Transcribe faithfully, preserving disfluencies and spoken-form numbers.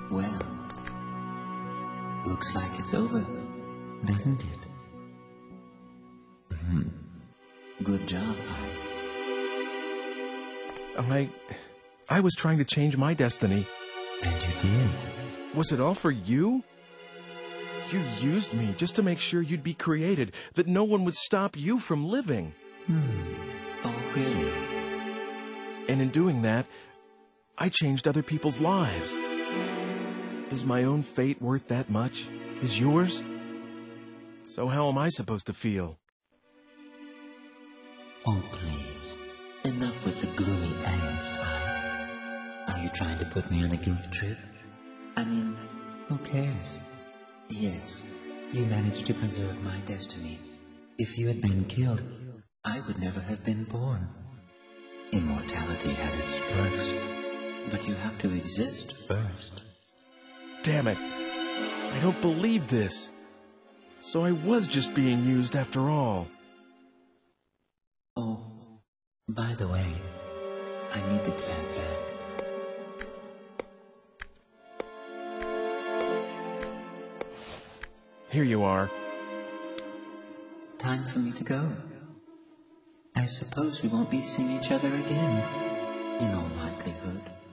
Well, looks like it's over, doesn't it? Hmm. Good job, Ike. I... I was trying to change my destiny. And you did. Was it all for you? You used me just to make sure you'd be created, that no one would stop you from living. Hmm. Oh, really? And in doing that, I changed other people's lives. Is my own fate worth that much? Is yours? So how am I supposed to feel? Oh, please. Enough with the gloomy angst, Ike. Are you trying to put me on a guilt trip? I mean, who cares? Yes, you managed to preserve my destiny. If you had been killed, I would never have been born. Immortality has its perks, but you have to exist first. Damn it. I don't believe this. So I was just being used after all. Oh, by the way, I need the plant back. Here you are. Time for me to go. I suppose we won't be seeing each other again, in all likelihood.